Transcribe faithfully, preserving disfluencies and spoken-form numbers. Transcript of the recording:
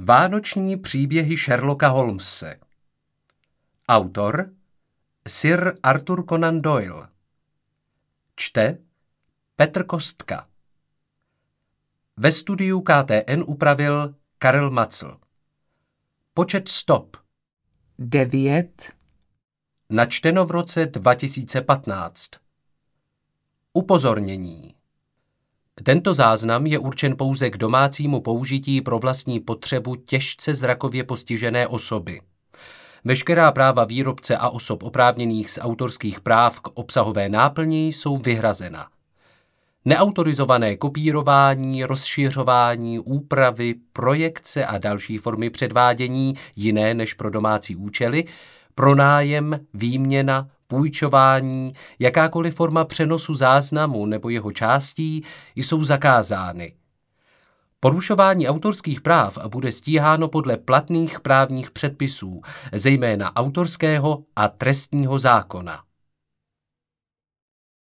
Vánoční příběhy Sherlocka Holmese. Autor Sir Arthur Conan Doyle. Čte Petr Kostka. Ve studiu K T N upravil Karel Macl. Počet stop devět. Načteno v roce dva tisíce patnáct. Upozornění. Tento záznam je určen pouze k domácímu použití pro vlastní potřebu těžce zrakově postižené osoby. Veškerá práva výrobce a osob oprávněných z autorských práv k obsahové náplni jsou vyhrazena. Neautorizované kopírování, rozšiřování, úpravy, projekce a další formy předvádění jiné než pro domácí účely, pronájem, výměna, půjčování, jakákoliv forma přenosu záznamu nebo jeho částí jsou zakázány. Porušování autorských práv bude stíháno podle platných právních předpisů, zejména autorského a trestního zákona.